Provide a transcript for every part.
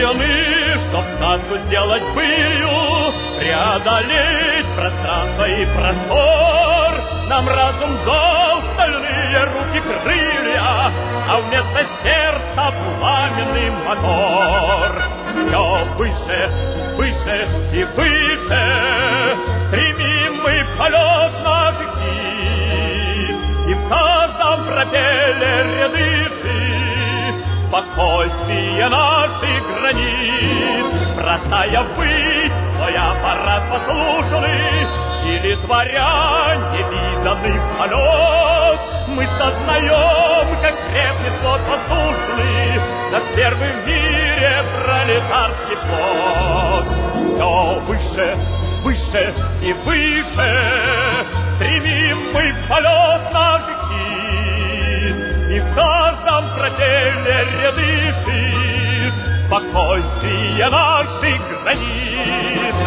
рождены, чтоб сказку сделать былью, преодолеть пространство и простор. Нам разум дал стальные руки крылья, а вместо сердца пламенный мотор. Все выше, выше и выше стремим мы в полет наших птиц, и в каждом пропеллере дышит спокойствие наших границ. Простая высь, твой аппарат послушный, или творя невиданный полет, мы сознаем, как крепнет флот воздушный, над первым в мире пролетарский флот. Все выше, выше и выше стремим мы в полет наших птиц, и в каждом пропеллере дышит спокойствие наших границ.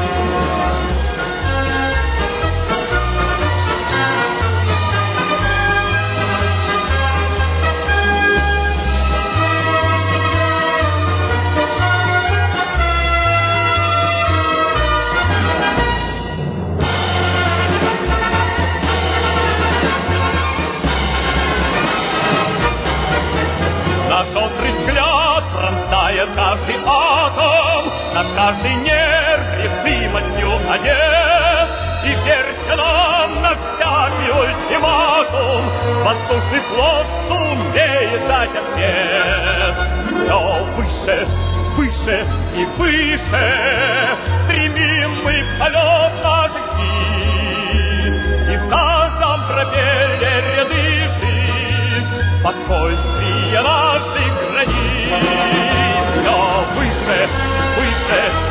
Наш острый взгляд пронзает каждый атом, наш каждый нерв решимостью одет. И верьте нам на всякий ультиматум, воздушный флот сумеет дать ответ. Все выше, выше и выше стремим мы в полет наших птиц, и в каждом пропеллере дышит спокойствие наших границ. Все выше, выше